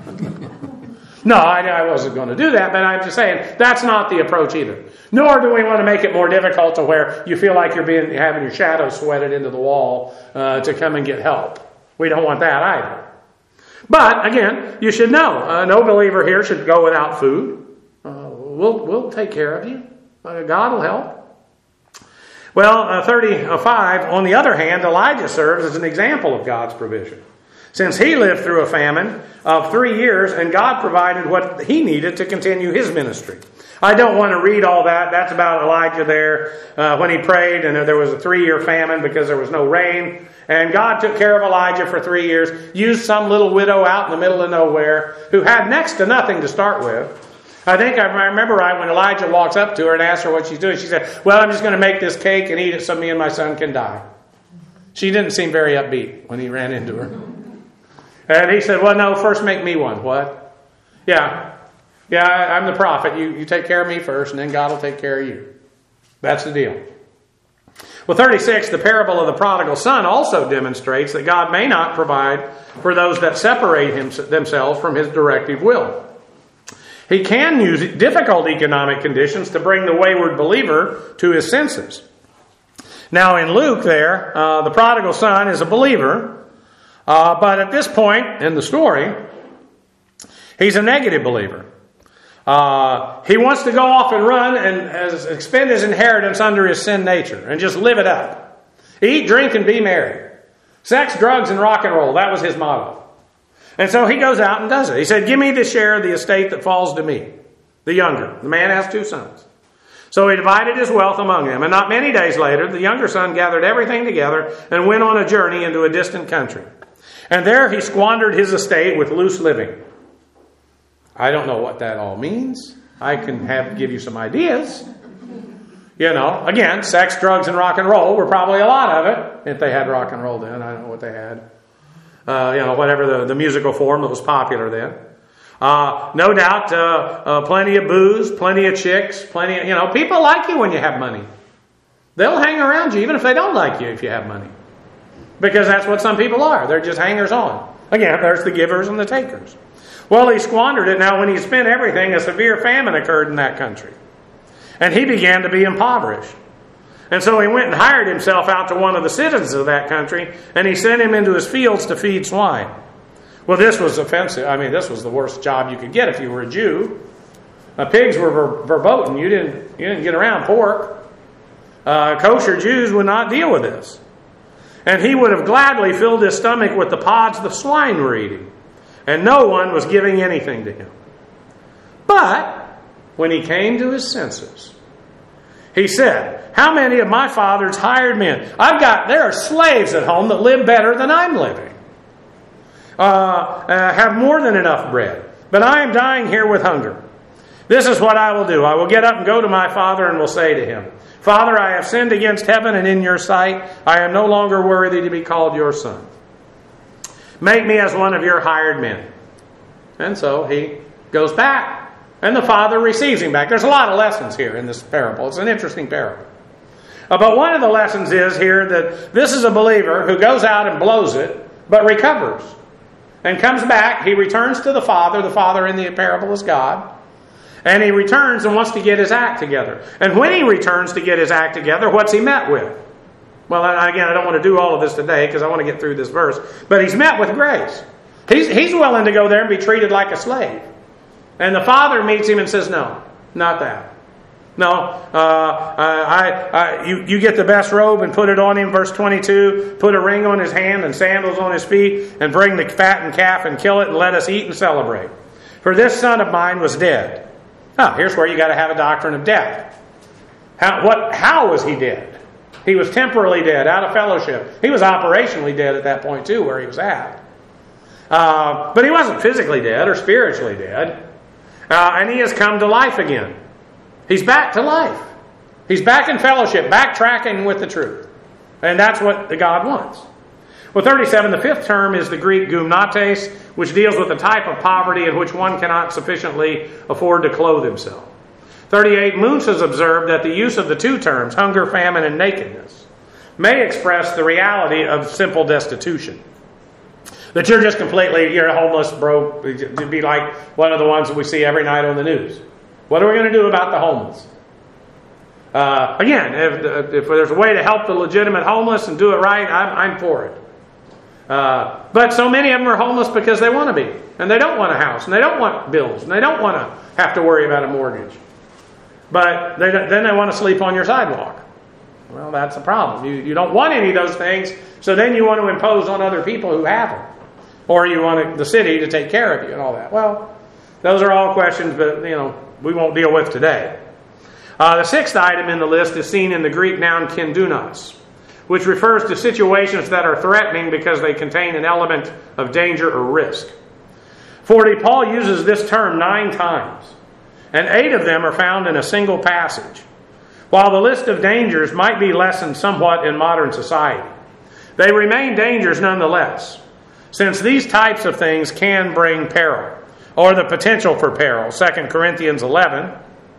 No, I, I wasn't going to do that, but I'm just saying that's not the approach either. Nor do we want to make it more difficult to where you feel like you're being having your shadow sweated into the wall uh, to come and get help. We don't want that either. But again, you should know, uh, no believer here should go without food. Uh, we'll we'll take care of you. Uh, God will help. Well, uh, thirty-five, on the other hand, Elijah serves as an example of God's provision. Since he lived through a famine of three years and God provided what he needed to continue his ministry. I don't want to read all that. That's about Elijah there uh, when he prayed and there was a three-year famine because there was no rain. And God took care of Elijah for three years, used some little widow out in the middle of nowhere who had next to nothing to start with. I think I remember right when Elijah walks up to her and asks her what she's doing. She said, well, I'm just going to make this cake and eat it so me and my son can die. She didn't seem very upbeat when he ran into her. And he said, well, no, first make me one. What? Yeah. Yeah, I'm the prophet. You, you take care of me first, and then God will take care of you. That's the deal. Well, thirty-six, the parable of the prodigal son also demonstrates that God may not provide for those that separate him, themselves from his directive will. He can use difficult economic conditions to bring the wayward believer to his senses. Now, in Luke there, uh, the prodigal son is a believer. Uh, but at this point in the story, he's a negative believer. Uh, he wants to go off and run and as, expend his inheritance under his sin nature and just live it up. Eat, drink, and be merry. Sex, drugs, and rock and roll. That was his motto. And so he goes out and does it. He said, give me the share of the estate that falls to me. The younger. The man has two sons. So he divided his wealth among them. And not many days later, the younger son gathered everything together and went on a journey into a distant country. And there he squandered his estate with loose living. I don't know what that all means. I can have give you some ideas. You know, again, sex, drugs, and rock and roll were probably a lot of it. If they had rock and roll then, I don't know what they had. Uh, you know, whatever the, the musical form that was popular then. Uh, no doubt, uh, uh, plenty of booze, plenty of chicks, plenty of, you know, people like you when you have money. They'll hang around you even if they don't like you if you have money. Because that's what some people are. They're just hangers-on. Again, there's the givers and the takers. Well, he squandered it. Now, when he spent everything, a severe famine occurred in that country. And he began to be impoverished. And so he went and hired himself out to one of the citizens of that country, and he sent him into his fields to feed swine. Well, this was offensive. I mean, this was the worst job you could get if you were a Jew. Uh, pigs were ver- verboten. You didn't, you didn't get around pork. Uh, kosher Jews would not deal with this. And he would have gladly filled his stomach with the pods the swine were eating. And no one was giving anything to him. But when he came to his senses, he said, how many of my father's hired men? I've got, there are slaves at home that live better than I'm living. uh, uh, have more than enough bread, but I am dying here with hunger. This is what I will do. I will get up and go to my father and will say to him, Father, I have sinned against heaven and in your sight. I am no longer worthy to be called your son. Make me as one of your hired men. And so he goes back, and the father receives him back. There's a lot of lessons here in this parable. It's an interesting parable. Uh, but one of the lessons is here that this is a believer who goes out and blows it, but recovers. And comes back. He returns to the father. The father in the parable is God. And he returns and wants to get his act together. And when he returns to get his act together, what's he met with? Well, again, I don't want to do all of this today because I want to get through this verse. But he's met with grace. He's, he's willing to go there and be treated like a slave. And the father meets him and says, no, not that. No, uh, I, I, you, you get the best robe and put it on him, verse twenty-two. Put a ring on his hand and sandals on his feet, and bring the fattened calf and kill it, and let us eat and celebrate. For this son of mine was dead. Now, here's where you got to have a doctrine of death. How, what, how was he dead? He was temporally dead, out of fellowship. He was operationally dead at that point too, where he was at. Uh, but he wasn't physically dead or spiritually dead. Uh, and he has come to life again. He's back to life. He's back in fellowship, backtracking with the truth. And that's what the God wants. Well, thirty-seven, the fifth term is the Greek gumnates, which deals with the type of poverty in which one cannot sufficiently afford to clothe himself. thirty-eight, Moons has observed that the use of the two terms, hunger, famine, and nakedness, may express the reality of simple destitution. That you're just completely, you're homeless, broke. It'd be like one of the ones that we see every night on the news. What are we going to do about the homeless? Uh, again, if, if there's a way to help the legitimate homeless and do it right, I'm, I'm for it. Uh, but so many of them are homeless because they want to be. And they don't want a house. And they don't want bills. And they don't want to have to worry about a mortgage. But they, then they want to sleep on your sidewalk. Well, that's a problem. You, you don't want any of those things. So then you want to impose on other people who have them. Or you want the city to take care of you and all that. Well, those are all questions that, you know, we won't deal with today. Uh, the sixth item in the list is seen in the Greek noun kindunos, which refers to situations that are threatening because they contain an element of danger or risk. forty, Paul uses this term nine times, and eight of them are found in a single passage. While the list of dangers might be lessened somewhat in modern society, they remain dangers nonetheless, since these types of things can bring peril, or the potential for peril. Second Corinthians eleven,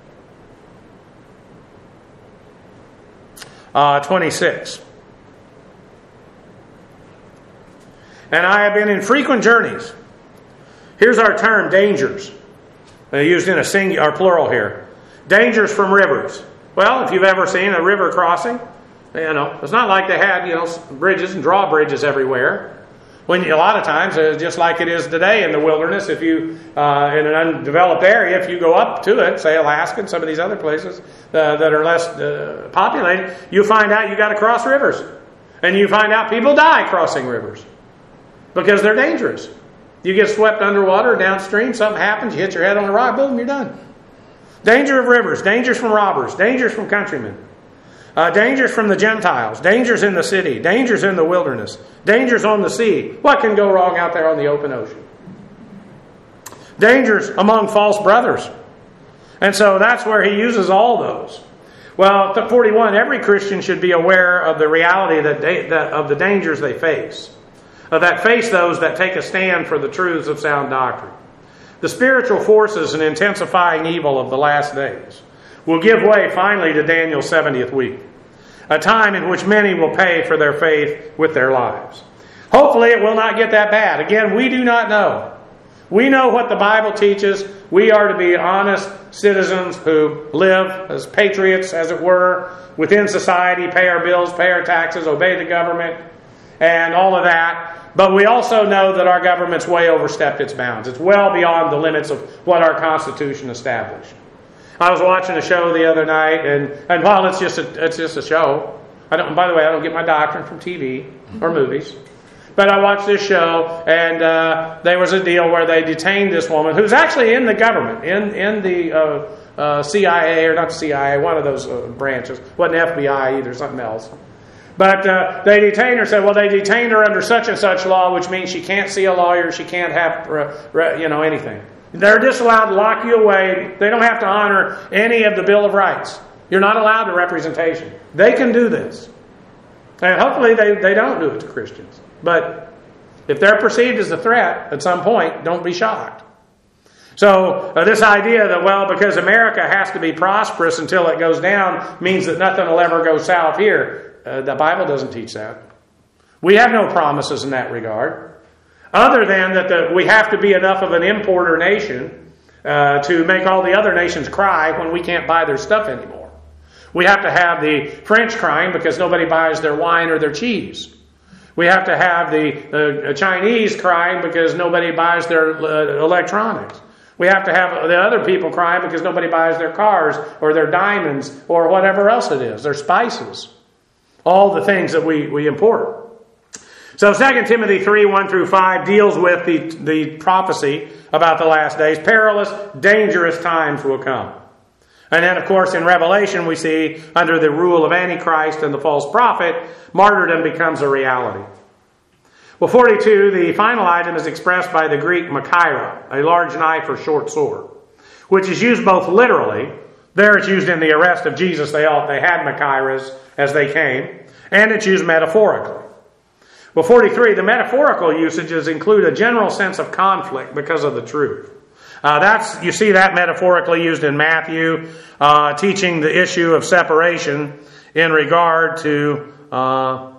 uh, twenty-six. And I have been in frequent journeys. Here's our term, dangers. They're used in a singular or plural here. Dangers from rivers. Well, if you've ever seen a river crossing, you know, it's not like they had, you know, bridges and drawbridges everywhere. When you, a lot of times, uh, just like it is today in the wilderness, if you, uh, in an undeveloped area, if you go up to it, say Alaska and some of these other places uh, that are less uh, populated, you find out you got to cross rivers. And you find out people die crossing rivers because they're dangerous. You get swept underwater, downstream, something happens, you hit your head on a rock, boom, you're done. Danger of rivers, dangers from robbers, dangers from countrymen. Uh, dangers from the Gentiles, dangers in the city, dangers in the wilderness, dangers on the sea. What can go wrong out there on the open ocean? Dangers among false brothers. And so that's where he uses all those. Well, at forty-one, every Christian should be aware of the reality that, they, that of the dangers they face. Uh, that face those that take a stand for the truths of sound doctrine. The spiritual forces and intensifying evil of the last days will give way finally to Daniel's seventieth week, a time in which many will pay for their faith with their lives. Hopefully it will not get that bad. Again, we do not know. We know what the Bible teaches. We are to be honest citizens who live as patriots, as it were, within society, pay our bills, pay our taxes, obey the government, and all of that. But we also know that our government's way overstepped its bounds. It's well beyond the limits of what our Constitution established. I was watching a show the other night, and, and while it's just a, it's just a show, I don't. By the way, I don't get my doctrine from T V or movies. But I watched this show, and uh, there was a deal where they detained this woman who's actually in the government, in in the uh, uh, C I A, or not the C I A, one of those uh, branches. Wasn't F B I either, something else. But uh, they detained her, said, well, they detained her under such and such law, which means she can't see a lawyer, she can't have, uh, you know, anything. They're just allowed to lock you away. They don't have to honor any of the Bill of Rights. You're not allowed to representation. They can do this. And hopefully they, they don't do it to Christians. But if they're perceived as a threat at some point, don't be shocked. So uh, this idea that, well, because America has to be prosperous until it goes down means that nothing will ever go south here. Uh, the Bible doesn't teach that. We have no promises in that regard. Other than that the, we have to be enough of an importer nation uh, to make all the other nations cry when we can't buy their stuff anymore. We have to have the French crying because nobody buys their wine or their cheese. We have to have the uh, Chinese crying because nobody buys their uh, electronics. We have to have the other people crying because nobody buys their cars or their diamonds or whatever else it is, their spices. All the things that we, we import. So Second Timothy three, one through five deals with the, the prophecy about the last days. Perilous, dangerous times will come. And then, of course, in Revelation, we see under the rule of Antichrist and the false prophet, martyrdom becomes a reality. Well, forty-two, the final item is expressed by the Greek machaira, a large knife or short sword, which is used both literally. There it's used in the arrest of Jesus. They all they had machairas as they came. And it's used metaphorically. Well, forty-three, the metaphorical usages include a general sense of conflict because of the truth. Uh, that's you see that metaphorically used in Matthew, uh, teaching the issue of separation in regard to uh,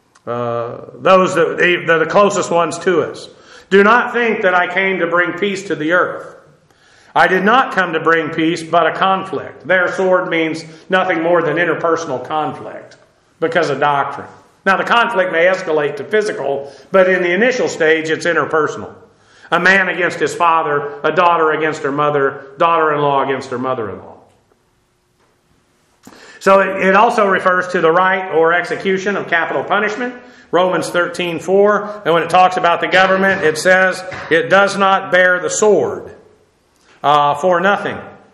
uh, those that that are the closest ones to us. Do not think that I came to bring peace to the earth. I did not come to bring peace, but a conflict. Their sword means nothing more than interpersonal conflict because of doctrine. Now, the conflict may escalate to physical, but in the initial stage, it's interpersonal. A man against his father, a daughter against her mother, daughter-in-law against her mother-in-law. So it, it also refers to the right or execution of capital punishment. Romans thirteen four, and when it talks about the government, it says, it does not bear the sword uh, for nothing.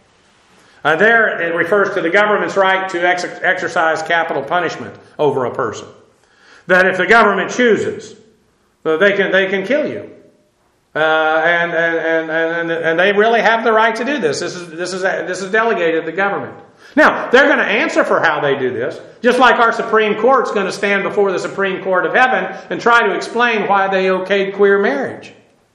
Uh, there, it refers to the government's right to ex- exercise capital punishment over a person. That if the government chooses, they can they can kill you, uh, and, and and and they really have the right to do this. This is this is this is delegated to the government. Now they're going to answer for how they do this, just like our Supreme Court's going to stand before the Supreme Court of Heaven and try to explain why they okayed queer marriage,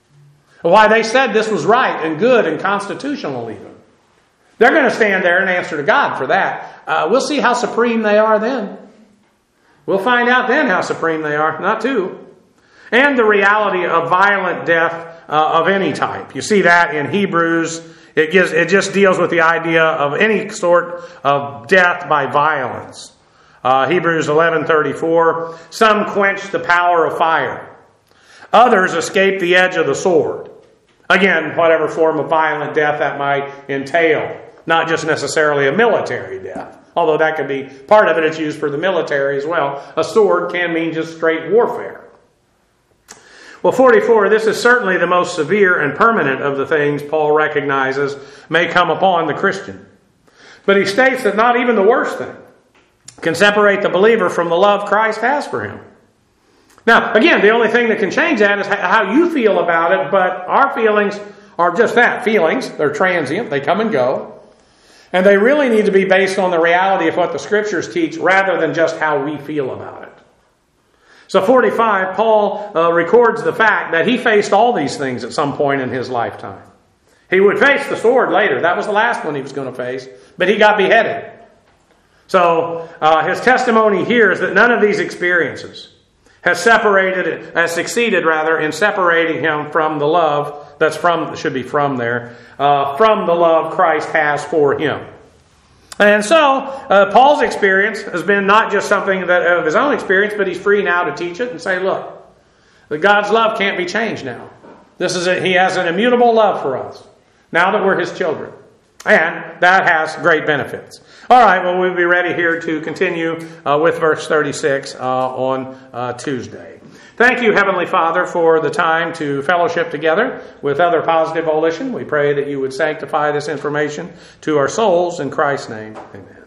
why they said this was right and good and constitutional even. They're going to stand there and answer to God for that. Uh, we'll see how supreme they are then. We'll find out then how supreme they are, not too. And the reality of violent death uh, of any type. You see that in Hebrews. It gives it just deals with the idea of any sort of death by violence. Uh, Hebrews eleven thirty-four. Some quench the power of fire. Others escape the edge of the sword. Again, whatever form of violent death that might entail. Not just necessarily a military death. Although that could be part of it, it's used for the military as well. A sword can mean just straight warfare. Well, forty-four, this is certainly the most severe and permanent of the things Paul recognizes may come upon the Christian. But he states that not even the worst thing can separate the believer from the love Christ has for him. Now, again, the only thing that can change that is how you feel about it, but our feelings are just that, feelings. They're transient, they come and go. And they really need to be based on the reality of what the Scriptures teach rather than just how we feel about it. So forty-five, Paul uh, records the fact that he faced all these things at some point in his lifetime. He would face the sword later. That was the last one he was going to face. But he got beheaded. So uh, his testimony here is that none of these experiences has separated, has succeeded rather in separating him from the love that's from, should be from there, uh, from the love Christ has for him. And so, uh, Paul's experience has been not just something that of his own experience, but he's free now to teach it and say, look, that God's love can't be changed now. This is a, He has an immutable love for us, now that we're His children. And that has great benefits. All right, well, we'll be ready here to continue uh, with verse thirty-six uh, on uh, Tuesday. Thank you, Heavenly Father, for the time to fellowship together with other Positive Volition. We pray that you would sanctify this information to our souls. In Christ's name, amen.